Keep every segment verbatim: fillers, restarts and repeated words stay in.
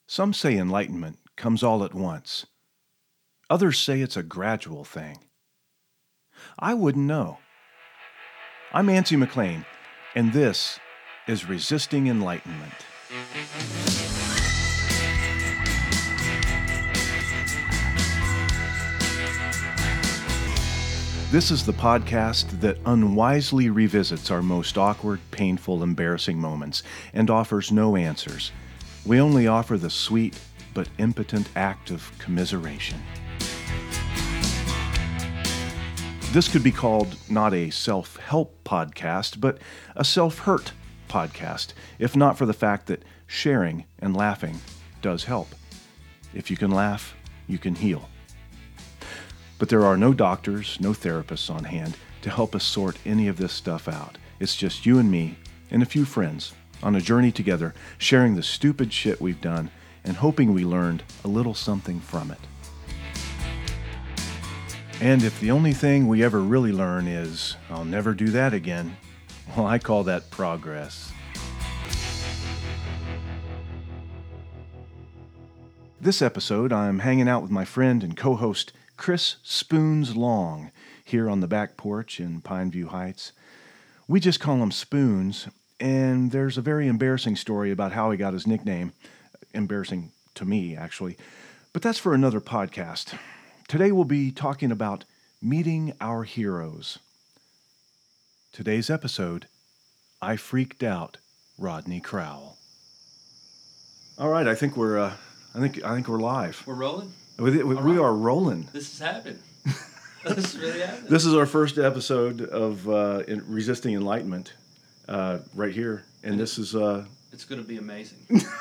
Some say enlightenment comes all at once. Others say it's a gradual thing. I wouldn't know. I'm Nancy McLean, and this is Resisting Enlightenment. This is the podcast that unwisely revisits our most awkward, painful, embarrassing moments and offers no answers. We only offer the sweet but impotent act of commiseration. This could be called not a self-help podcast, but a self-hurt podcast, if not for the fact that sharing and laughing does help. If you can laugh, you can heal. But there are no doctors, no therapists on hand to help us sort any of this stuff out. It's just you and me and a few friends on a journey together, sharing the stupid shit we've done and hoping we learned a little something from it. And if the only thing we ever really learn is, I'll never do that again, well, I call that progress. This episode, I'm hanging out with my friend and co-host Chris Spoons Long here on the back porch in Pineview Heights. We just call him Spoons, and there's a very embarrassing story about how he got his nickname. Embarrassing to me, actually. But that's for another podcast. Today we'll be talking about meeting our heroes. Today's episode, I Freaked Out Rodney Crowell. All right, I think we're uh, I think I think we're live. We're rolling? We, we, we are rolling. This is happening. This is really happening. This is our first episode of uh, in Resisting Enlightenment, uh, right here, and, and this is uh, it's going to be amazing.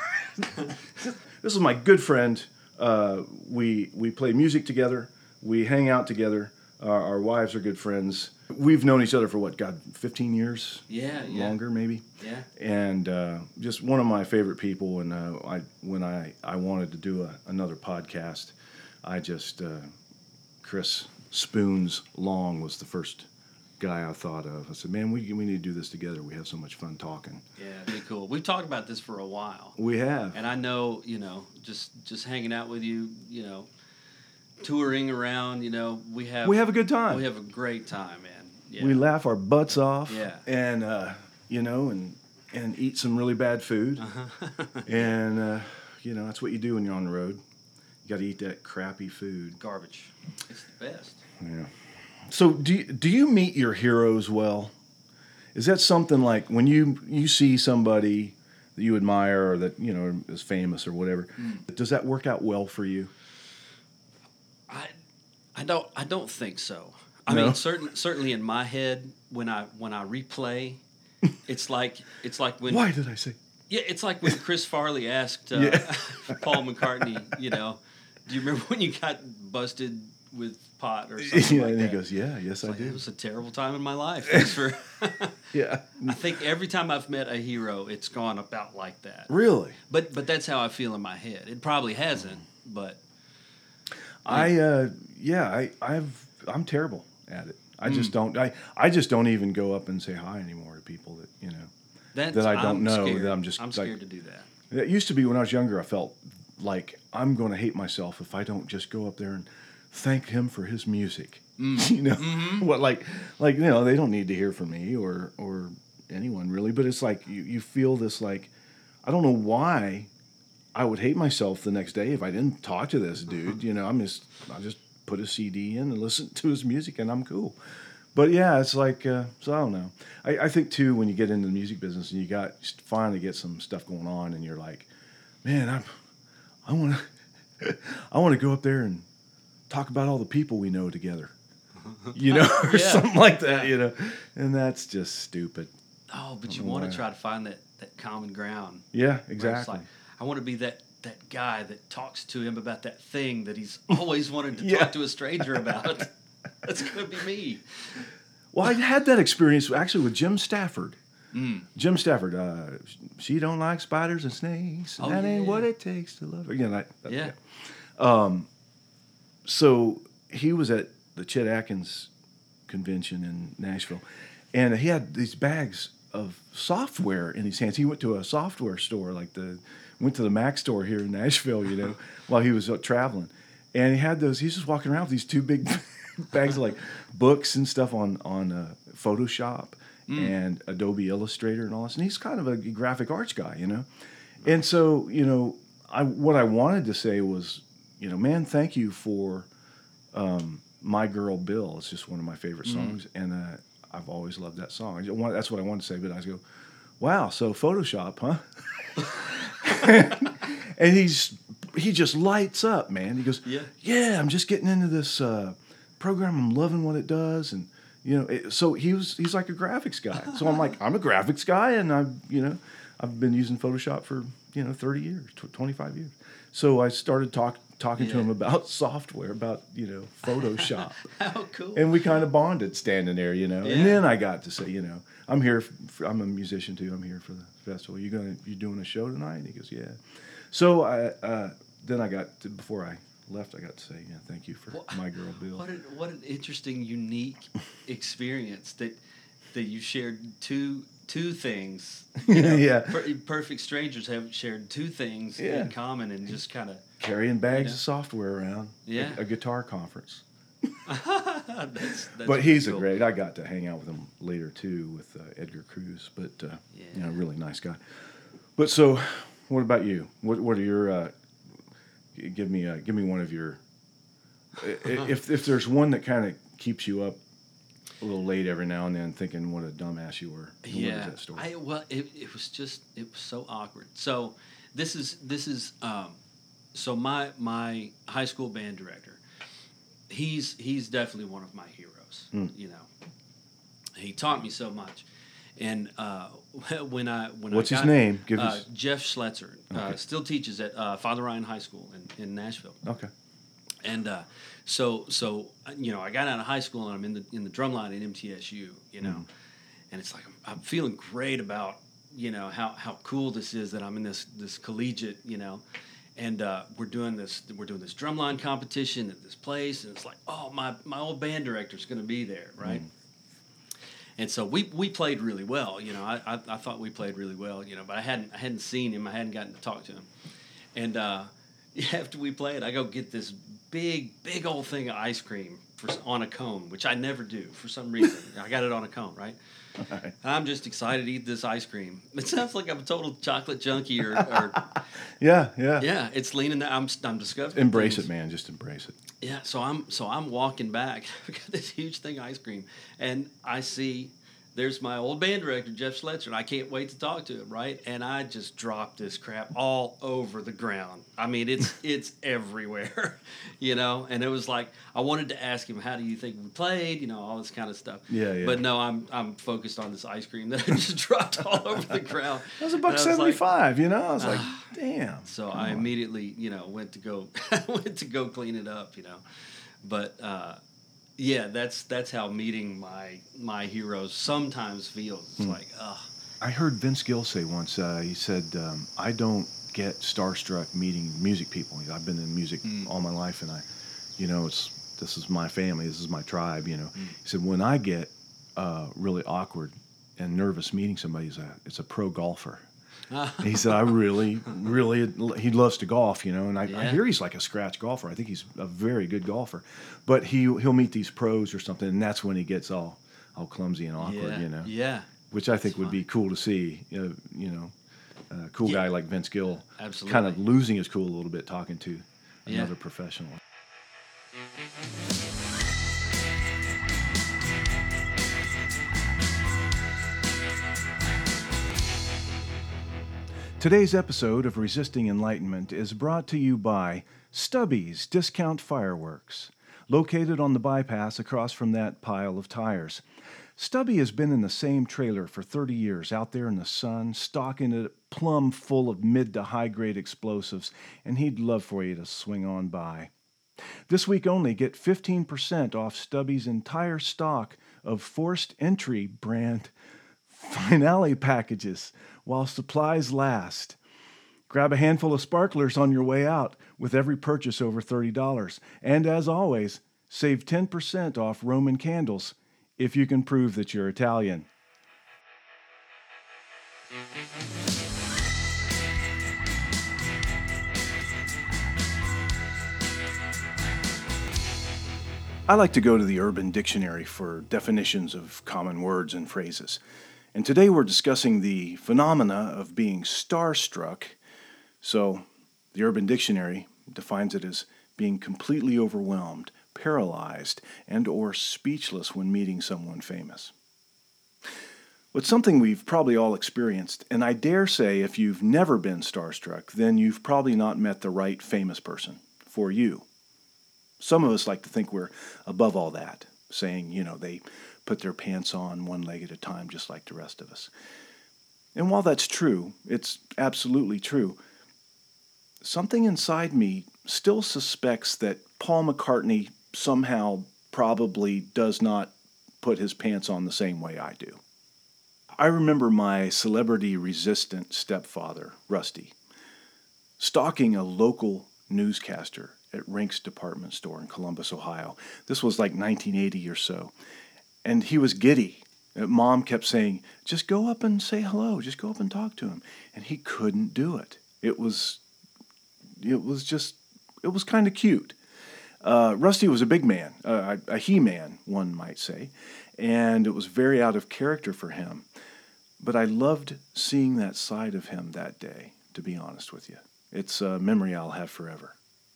This is my good friend. Uh, we we play music together. We hang out together. Our, our wives are good friends. We've known each other for what, God, fifteen years? Yeah, yeah. Longer, maybe. Yeah. And uh, just one of my favorite people. And uh, I when I, I wanted to do a, another podcast, I just uh, Chris Spoons Long was the first guy I thought of. I said, man, we we need to do this together. We have so much fun talking. Yeah, really cool. We've talked about this for a while. We have. And I know, you know, just just hanging out with you, you know, touring around, you know, we have we have a good time. We have a great time, man. Yeah. We laugh our butts off. Yeah. And uh, you know, and and eat some really bad food. Uh-huh. and uh, you know, that's what you do when you're on the road. You got to eat that crappy food. Garbage. It's the best. Yeah. So do you, do you meet your heroes well? Is that something like when you you see somebody that you admire or that, you know, is famous or whatever, mm. does that work out well for you? I I don't I don't think so. I no? mean, certainly certainly in my head when I when I replay, it's like it's like when Why did I say? Yeah, it's like when Chris Farley asked uh, yeah. Paul McCartney, you know, do you remember when you got busted with pot or something yeah, like and that? he goes, yeah, yes, I like, do. It was a terrible time in my life. Thanks for yeah. I think every time I've met a hero, it's gone about like that. Really? But but that's how I feel in my head. It probably hasn't, but I uh, yeah, I I've I'm terrible at it. I just mm. don't I, I just don't even go up and say hi anymore to people that, you know, that's, that I don't I'm know scared. that I'm just I'm like, scared to do that. It used to be when I was younger, I felt like I'm going to hate myself if I don't just go up there and thank him for his music. Mm. You know, mm-hmm. what like like you know, they don't need to hear from me or or anyone really, but it's like you, you feel this like I don't know why I would hate myself the next day if I didn't talk to this dude. You know, I'm just I just put a C D in and listen to his music and I'm cool. But yeah, it's like uh, so I don't know. I, I think too when you get into the music business and you got finally get some stuff going on and you're like, man, I'm I want to I want to go up there and talk about all the people we know together, you know, or yeah. something like that, you know, and that's just stupid. Oh, but you want to try to find that, that common ground. Yeah, exactly. Like, I want to be that, that guy that talks to him about that thing that he's always wanted to yeah. talk to a stranger about. That's going to be me. Well, I had that experience actually with Jim Stafford. Mm. Jim Stafford, uh, she don't like spiders and snakes. And oh, that yeah. ain't what it takes to love her. You know, that, that, yeah. yeah. Um, so he was at the Chet Atkins convention in Nashville, and he had these bags of software in his hands. He went to a software store, like the went to the Mac store here in Nashville, you know, while he was uh, traveling. And he had those, he's just walking around with these two big bags of like books and stuff on, on uh, Photoshop mm. and Adobe Illustrator and all this. And he's kind of a graphic arts guy, you know. And so, you know, I what I wanted to say was, you know, man, thank you for um, My Girl Bill. It's just one of my favorite songs. Mm. And uh, I've always loved that song. I want, that's what I wanted to say, but I go, wow, so Photoshop, huh? and, and he's he just lights up, man. He goes, yeah, yeah I'm just getting into this uh, program. I'm loving what it does, and you know, it, so he was he's like a graphics guy. So I'm like, I'm a graphics guy, and I've you know, I've been using Photoshop for you know thirty years, twenty-five years. So I started talk, talking yeah. to him about software, about you know Photoshop. How cool! And we kind of bonded standing there, you know. Yeah. And then I got to say, you know, I'm here. For, I'm a musician too. I'm here for the festival. You gonna you doing a show tonight? And he goes, yeah. So I uh, then I got to, before I left, I got to say, yeah, thank you for well, My Girl Bill. What an, what an interesting, unique experience that that you shared two two things. You know, yeah. Per, perfect strangers have shared two things yeah. in common and just kind of carrying bags you know. of software around. Yeah. A, a guitar conference. that's, that's but he's cool. a great. I got to hang out with him later too with uh, Edgar Cruz, but uh, yeah. you know, really nice guy. But so, what about you? What what are your? Uh, give me uh, give me one of your. if if there's one that kind of keeps you up a little late every now and then, thinking what a dumbass you were. Yeah. What is that story? I well, it it was just it was so awkward. So this is this is um, so my my high school band director. He's he's definitely one of my heroes. Mm. You know, he taught me so much, and uh, when I when what's I got, his name? Give uh, his... Jeff Schletzer. Okay. Uh, still teaches at uh, Father Ryan High School in, in Nashville. Okay. And uh, so so you know I got out of high school and I'm in the in the drum line at M T S U. You know, mm. and it's like I'm, I'm feeling great about you know how how cool this is that I'm in this this collegiate you know. And uh, we're doing this. We're doing this drumline competition at this place, and it's like, oh, my, my old band director's going to be there, right? Mm. And so we we played really well, you know. I, I I thought we played really well, you know. But I hadn't I hadn't seen him. I hadn't gotten to talk to him. And uh, after we played, I go get this big big old thing of ice cream for, on a cone, which I never do for some reason. I got it on a cone, right? Right. I'm just excited to eat this ice cream. It sounds like I'm a total chocolate junkie, or, or yeah, yeah, yeah. It's leaning. I'm I'm discovering. Embrace things. it, man. Just embrace it. Yeah. So I'm so I'm walking back. I got this huge thing of ice cream, and I see there's my old band director Jeff Schletzer, and I can't wait to talk to him. Right, and I just dropped this crap all over the ground. I mean, it's it's everywhere, you know. And it was like I wanted to ask him, how do you think we played? You know, all this kind of stuff. Yeah, yeah. But no, I'm I'm focused on this ice cream that I just dropped all over the ground. That was a buck seventy-five. Like, you know, I was like, uh, damn. So I on. immediately, you know, went to go went to go clean it up. You know, but. Uh, Yeah, that's that's how meeting my my heroes sometimes feels. It's hmm. like, ugh. I heard Vince Gill say once. Uh, he said, um, "I don't get starstruck meeting music people. I've been in music mm. all my life, and I, you know, it's this is my family. This is my tribe. You know." Mm. He said, "When I get uh, really awkward and nervous meeting somebody, it's a it's a pro golfer." He said, I really, really, he loves to golf, you know, and I, yeah. I hear he's like a scratch golfer. I think he's a very good golfer. But he, he'll meet these pros or something, and that's when he gets all, all clumsy and awkward, yeah. you know. Yeah. Which I think that's would fun. be cool to see, you know, you know a cool yeah. guy like Vince Gill. Absolutely. Kind of losing his cool a little bit talking to another yeah. professional. Today's episode of Resisting Enlightenment is brought to you by Stubby's Discount Fireworks, located on the bypass across from that pile of tires. Stubby has been in the same trailer for thirty years, out there in the sun, stocking it plumb full of mid to high-grade explosives, and he'd love for you to swing on by. This week only, get fifteen percent off Stubby's entire stock of Forced Entry brand Finale packages while supplies last. Grab a handful of sparklers on your way out with every purchase over thirty dollars. And as always, save ten percent off Roman candles if you can prove that you're Italian. I like to go to the Urban Dictionary for definitions of common words and phrases. And today we're discussing the phenomena of being starstruck. So, the Urban Dictionary defines it as being completely overwhelmed, paralyzed, and or speechless when meeting someone famous. It's something we've probably all experienced, and I dare say if you've never been starstruck, then you've probably not met the right famous person for you. Some of us like to think we're above all that, saying, you know, they put their pants on one leg at a time just like the rest of us. And while that's true, it's absolutely true, something inside me still suspects that Paul McCartney somehow probably does not put his pants on the same way I do. I remember my celebrity-resistant stepfather, Rusty, stalking a local newscaster at Rink's department store in Columbus, Ohio. This was like nineteen eighty or so. And he was giddy. Mom kept saying, just go up and say hello. Just go up and talk to him. And he couldn't do it. It was, it was just, it was kind of cute. Uh, Rusty was a big man, uh, a he-man, one might say. And it was very out of character for him. But I loved seeing that side of him that day, to be honest with you. It's a memory I'll have forever.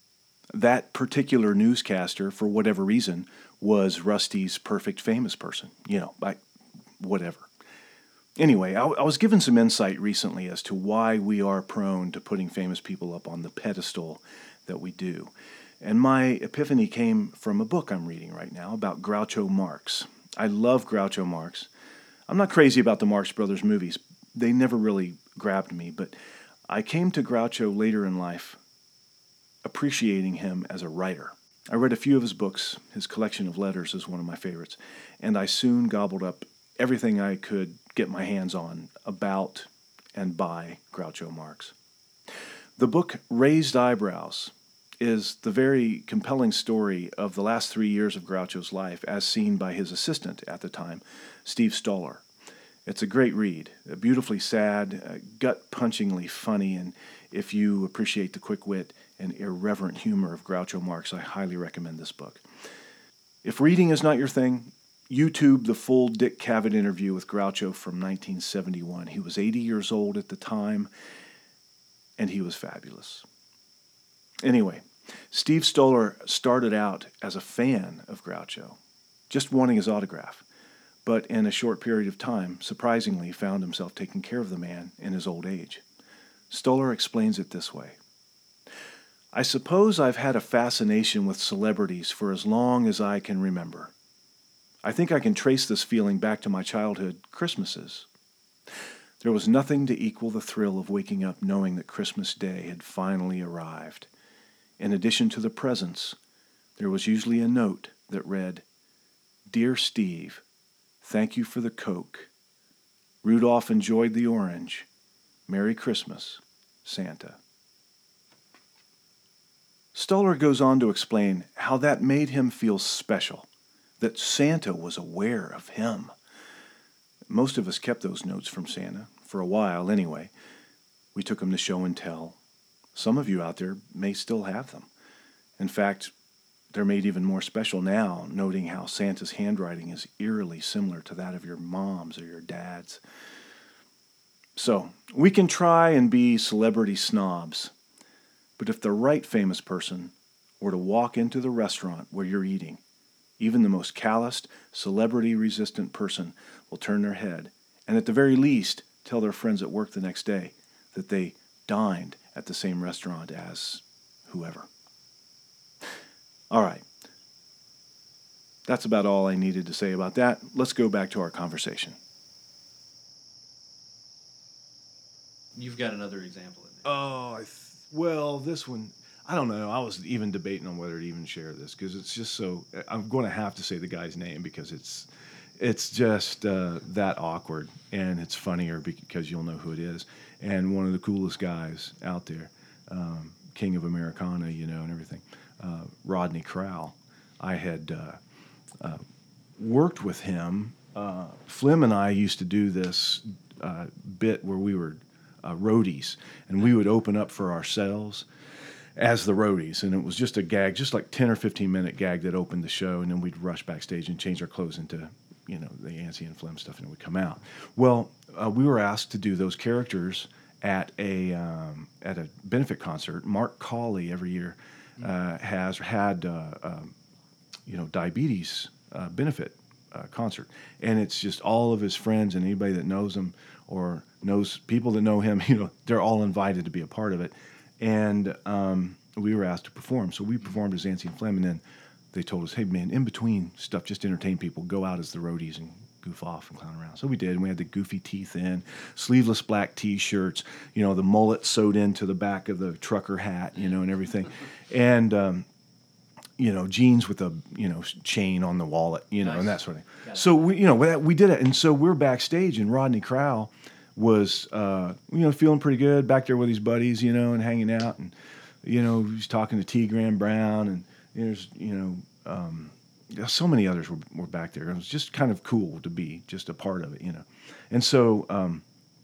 That particular newscaster, for whatever reason, was Rusty's perfect famous person. You know, I, whatever. Anyway, I, I was given some insight recently as to why we are prone to putting famous people up on the pedestal that we do. And my epiphany came from a book I'm reading right now about Groucho Marx. I love Groucho Marx. I'm not crazy about the Marx Brothers movies. They never really grabbed me, but I came to Groucho later in life appreciating him as a writer. I read a few of his books. His collection of letters is one of my favorites, and I soon gobbled up everything I could get my hands on about and by Groucho Marx. The book Raised Eyebrows is the very compelling story of the last three years of Groucho's life as seen by his assistant at the time, Steve Stoller. It's a great read, beautifully sad, uh, gut-punchingly funny, and if you appreciate the quick wit and irreverent humor of Groucho Marx, I highly recommend this book. If reading is not your thing, YouTube the full Dick Cavett interview with Groucho from nineteen seventy-one. He was eighty years old at the time, and he was fabulous. Anyway, Steve Stoller started out as a fan of Groucho, just wanting his autograph, but in a short period of time, surprisingly found himself taking care of the man in his old age. Stoller explains it this way. I suppose I've had a fascination with celebrities for as long as I can remember. I think I can trace this feeling back to my childhood Christmases. There was nothing to equal the thrill of waking up knowing that Christmas Day had finally arrived. In addition to the presents, there was usually a note that read, Dear Steve, thank you for the Coke. Rudolph enjoyed the orange. Merry Christmas, Santa. Stoller goes on to explain how that made him feel special, that Santa was aware of him. Most of us kept those notes from Santa, for a while anyway. We took them to show and tell. Some of you out there may still have them. In fact, they're made even more special now, noting how Santa's handwriting is eerily similar to that of your mom's or your dad's. So, we can try and be celebrity snobs, but if the right famous person were to walk into the restaurant where you're eating, even the most calloused, celebrity-resistant person will turn their head and at the very least tell their friends at work the next day that they dined at the same restaurant as whoever. All right. That's about all I needed to say about that. Let's go back to our conversation. You've got another example in there. Oh, I th- well, this one, I don't know. I was even debating on whether to even share this because it's just so, I'm going to have to say the guy's name because it's it's just uh, that awkward, and it's funnier because you'll know who it is. And one of the coolest guys out there, um, King of Americana, you know, and everything, uh, Rodney Crowell. I had uh, uh, worked with him. Uh, Flim and I used to do this uh, bit where we were uh, roadies, and we would open up for ourselves. as the roadies, and it was just a gag, just like ten or fifteen minute gag that opened the show, and then we'd rush backstage and change our clothes into, you know, the Yancey and Flem stuff, and it would come out. Well, uh, we were asked to do those characters at a um, at a benefit concert. Mark Cawley every year uh, has had uh, um, you know diabetes uh, benefit uh, concert, and it's just all of his friends and anybody that knows him or knows people that know him. You know, they're all invited to be a part of it, and um, we were asked to perform. So we performed as Yancey and Flem, and then they told us, "Hey man, in between stuff, just entertain people. Go out as the roadies and goof off and clown around." So we did, and we had the goofy teeth in, sleeveless black T-shirts, you know, the mullet sewed into the back of the trucker hat, you know, and everything, and um, you know, jeans with a you know chain on the wallet, you know, nice. And that sort of thing. So we, you know, we, we did it, and so we're backstage, and Rodney Crowell was, uh, you know, feeling pretty good back there with his buddies, you know, and hanging out, and you know, he's talking to T. Graham Brown, and there's, you know. Um, So many others were, were back there. It was just kind of cool to be just a part of it, you know. And so um,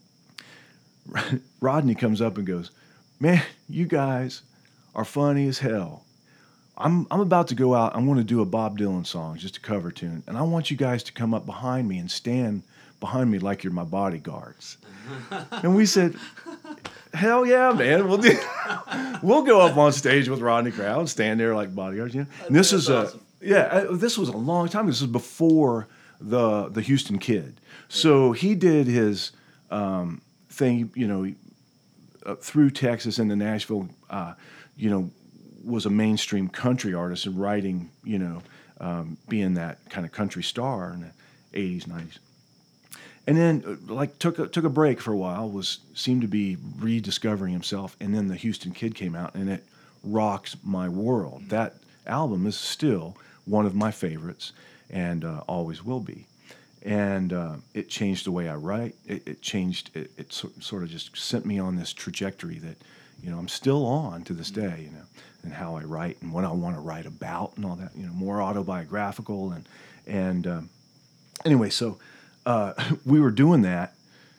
Rodney comes up and goes, "Man, you guys are funny as hell. I'm I'm about to go out. I'm going to do a Bob Dylan song, just a cover tune, and I want you guys to come up behind me and stand behind me like you're my bodyguards." And we said, "Hell yeah, man! We'll do, we'll go up on stage with Rodney Crowell and stand there like bodyguards." You know, and this is awesome. a Yeah, this was a long time. This was before the the Houston Kid. So he did his um, thing, you know, uh, through Texas into Nashville. Uh, you know, was a mainstream country artist and writing, you know, um, being that kind of country star in the eighties, nineties. And then, uh, like, took a, took a break for a while. Was seemed to be rediscovering himself. And then the Houston Kid came out, and it rocks my world. That album is still one of my favorites, and uh, always will be. And uh, it changed the way I write. It, it changed. It, it so, sort of just sent me on this trajectory that, you know, I'm still on to this day. You know, and how I write and what I want to write about and all that. You know, more autobiographical and and um, anyway. So uh, we were doing that,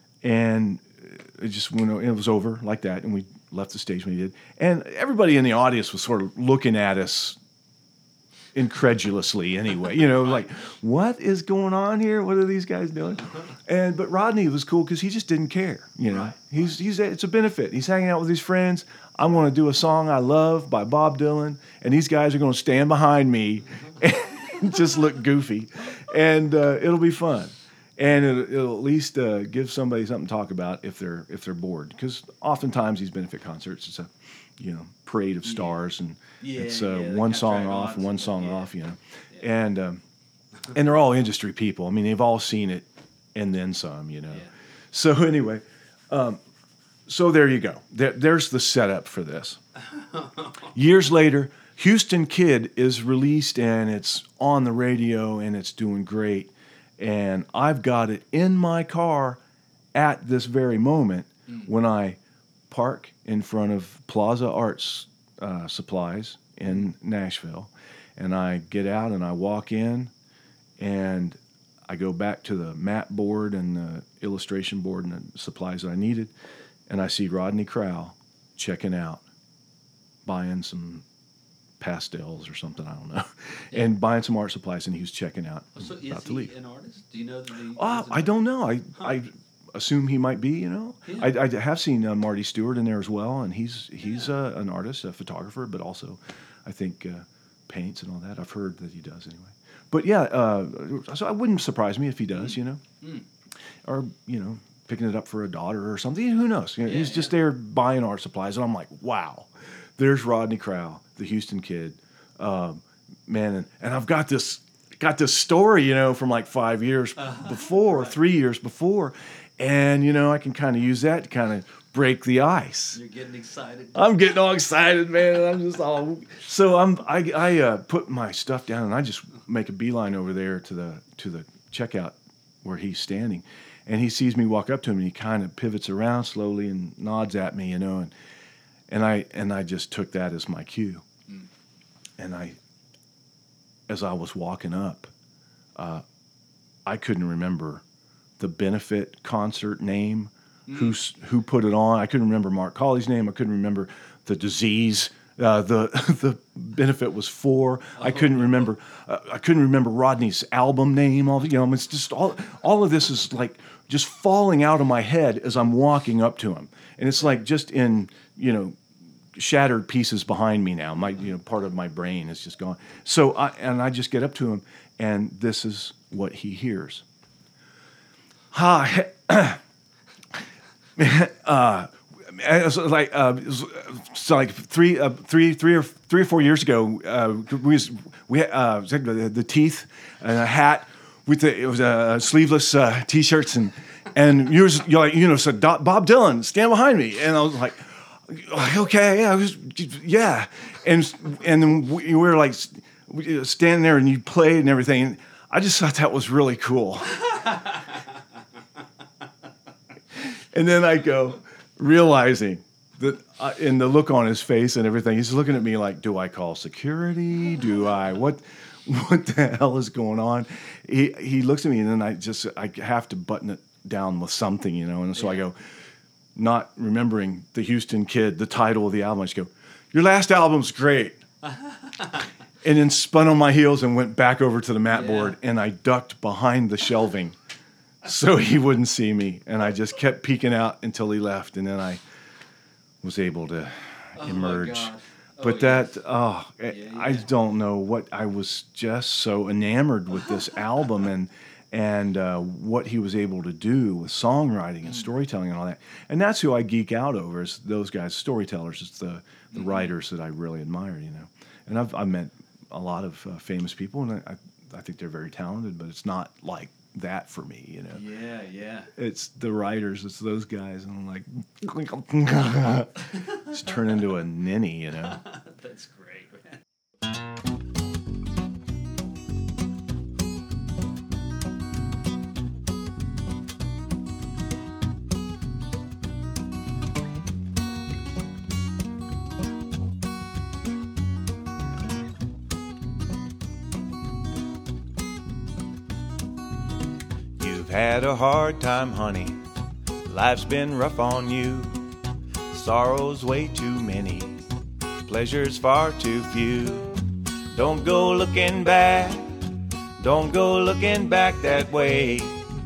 and it just went. It was over like that, and we left the stage when we did. And everybody in the audience was sort of looking at us incredulously anyway, you know, like, what is going on here? What are these guys doing? And but Rodney was cool because he just didn't care, you know. Right. He's he's it's a benefit. He's hanging out with his friends. I'm going to do a song I love by Bob Dylan, and these guys are going to stand behind me and just look goofy, and uh, it'll be fun, and it'll, it'll at least uh, give somebody something to talk about if they're if they're bored, because oftentimes these benefit concerts, it's a you know parade of stars, and yeah, it's uh, yeah, one song off and one song yeah. off, you know, yeah. and um, and they're all industry people. I mean, they've all seen it and then some, you know. Yeah. So anyway, um, so there you go. There, there's the setup for this. Years later, Houston Kid is released, and it's on the radio, and it's doing great. And I've got it in my car at this very moment mm. when I park in front of Plaza Arts uh, Supplies in Nashville, and I get out and I walk in, and I go back to the mat board and the illustration board and the supplies that I needed, and I see Rodney Crowell checking out, buying some pastels or something, I don't know, yeah. and buying some art supplies, and he was checking out. Oh, so is he leave. An artist? Do you know that he? Uh, I don't know. I huh. I assume he might be. You know, yeah. I, I have seen uh, Marty Stewart in there as well, and he's he's yeah. uh, an artist, a photographer, but also I think uh, paints and all that. I've heard that he does anyway. But yeah, uh, so it wouldn't surprise me if he does. Mm. You know, mm. or you know, picking it up for a daughter or something. Who knows? You know, yeah, he's just yeah. there buying art supplies, and I'm like, wow, there's Rodney Crowell, the Houston Kid, um, man, and, and I've got this got this story, you know, from like five years uh-huh. before, right. three years before, and you know, I can kind of use that to kind of break the ice. You're getting excited. I'm getting all excited, man. I'm just all so I'm I I uh, put my stuff down, and I just make a beeline over there to the to the checkout where he's standing, and he sees me walk up to him, and he kind of pivots around slowly and nods at me, you know, and and I and I just took that as my cue, mm. and I, as I was walking up, uh, I couldn't remember the benefit concert name, mm. who's who put it on. I couldn't remember Mark Cawley's name. I couldn't remember the disease Uh, the the benefit was four. I couldn't remember. Uh, I couldn't remember Rodney's album name. All you know, it's just all all of this is like just falling out of my head as I'm walking up to him, and it's like just in you know shattered pieces behind me now. My you know part of my brain is just gone. So I and I just get up to him, and this is what he hears. Hi. uh, It was like uh, it was, so like three, uh, three, three or three or four years ago, uh, we was, we had, uh, the, the teeth and a hat with the, it was a uh, sleeveless uh, t-shirts and and you was you're like you know said so Bob Dylan stand behind me and I was like okay yeah I was yeah and and then we were like standing there and you played and everything and I just thought that was really cool. And then I go. Realizing that uh, in the look on his face and everything, he's looking at me like, do I call security? Do I, what what the hell is going on? He he looks at me and then I just, I have to button it down with something, you know? And so yeah. I go, not remembering the Houston Kid, the title of the album, I just go, your last album's great. And then spun on my heels and went back over to the mat yeah. board and I ducked behind the shelving. So he wouldn't see me, and I just kept peeking out until he left, and then I was able to oh emerge. Oh, yes. but that, oh, yeah, yeah. I don't know what, I was just so enamored with this album and and uh, what he was able to do with songwriting and storytelling and all that. And that's who I geek out over, is those guys, storytellers. It's the, the mm-hmm. writers that I really admire, you know. And I've, I've met a lot of uh, famous people, and I, I think they're very talented, but it's not like that for me, you know. Yeah, yeah. It's the writers, it's those guys, and I'm like, just turn into a ninny, you know. That's great, man. Had a hard time, honey. Life's been rough on you. Sorrows way too many. Pleasures far too few. Don't go looking back. Don't go looking back that way.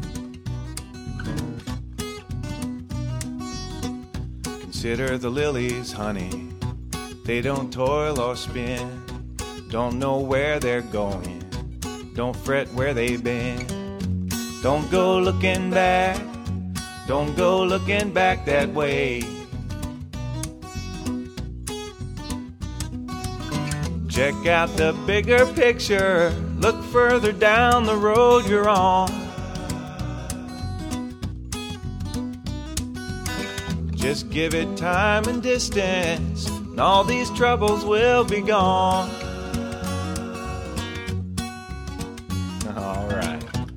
Consider the lilies, honey. They don't toil or spin. Don't know where they're going. Don't fret where they've been. Don't go looking back, don't go looking back that way. Check out the bigger picture, look further down the road you're on. Just give it time and distance, and all these troubles will be gone. All right.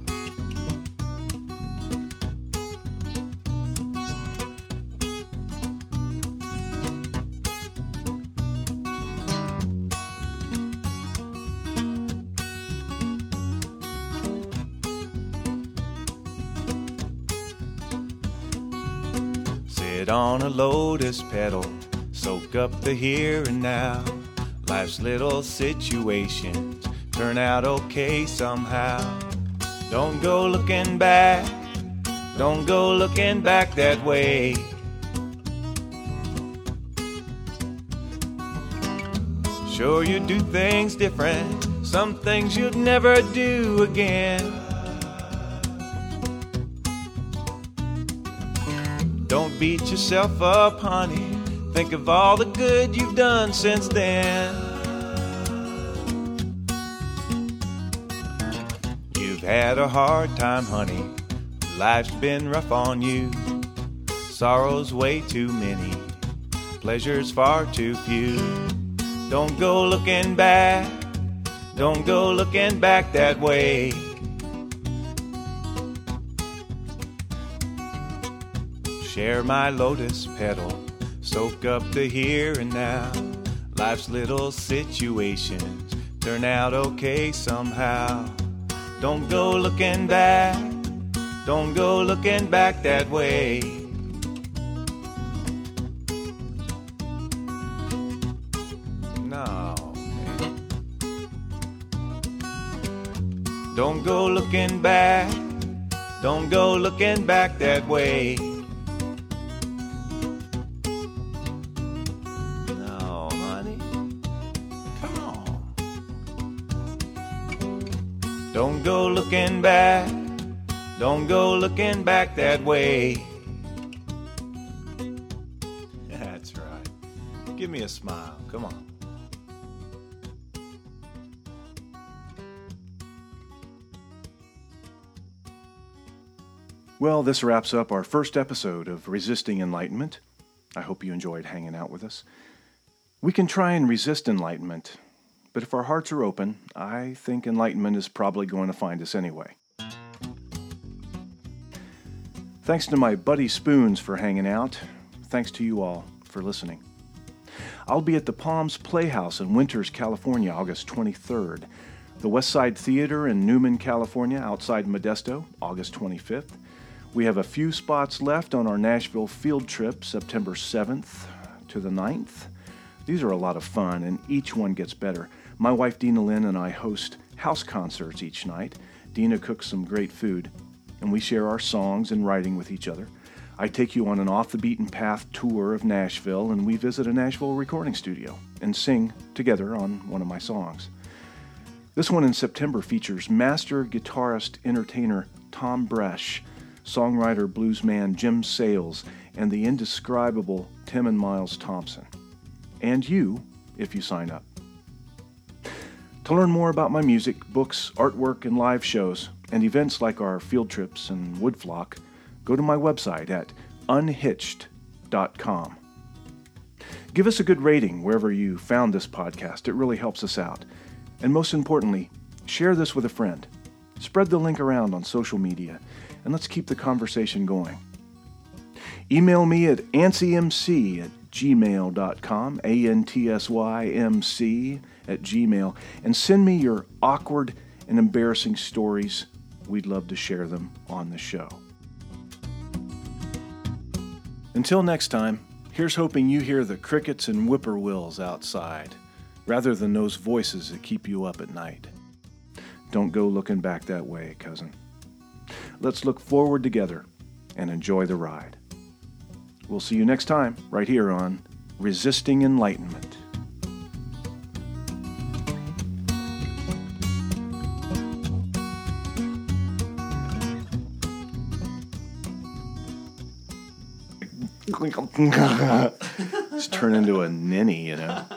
On a lotus petal, soak up the here and now. Life's little situations turn out okay somehow. Don't go looking back, don't go looking back that way. Sure, you do things different, some things you'd never do again. Don't beat yourself up, honey. Think of all the good you've done since then. You've had a hard time, honey. Life's been rough on you. Sorrows way too many. Pleasures far too few. Don't go looking back. Don't go looking back that way. Share my lotus petal, soak up the here and now. Life's little situations turn out okay somehow. Don't go looking back, don't go looking back that way. Don't go looking back. Don't go looking back that way. No, honey. Come on. Don't go looking back. Don't go looking back that way. That's right. Give me a smile. Come on. Well, this wraps up our first episode of Resisting Enlightenment. I hope you enjoyed hanging out with us. We can try and resist enlightenment, but if our hearts are open, I think enlightenment is probably going to find us anyway. Thanks to my buddy Spoons for hanging out. Thanks to you all for listening. I'll be at the Palms Playhouse in Winters, California, August twenty-third. The West Side Theater in Newman, California, outside Modesto, August twenty-fifth. We have a few spots left on our Nashville field trip, September seventh to the ninth. These are a lot of fun, and each one gets better. My wife Dina Lynn and I host house concerts each night. Dina cooks some great food, and we share our songs and writing with each other. I take you on an off-the-beaten-path tour of Nashville, and we visit a Nashville recording studio and sing together on one of my songs. This one in September features master guitarist entertainer Tom Bresh, songwriter bluesman Jim Sales, and the indescribable Tim and Miles Thompson. And you, if you sign up. To learn more about my music, books, artwork, and live shows, and events like our field trips and Woodflock, go to my website at unhitched dot com. Give us a good rating wherever you found this podcast. It really helps us out. And most importantly, share this with a friend. Spread the link around on social media, and let's keep the conversation going. Email me at antsymc at gmail dot com, A N T S Y M C at gmail, and send me your awkward and embarrassing stories. We'd love to share them on the show. Until next time, here's hoping you hear the crickets and whippoorwills outside, rather than those voices that keep you up at night. Don't go looking back that way, cousin. Let's look forward together and enjoy the ride. We'll see you next time, right here on Resisting Enlightenment. Just turn into a ninny, you know.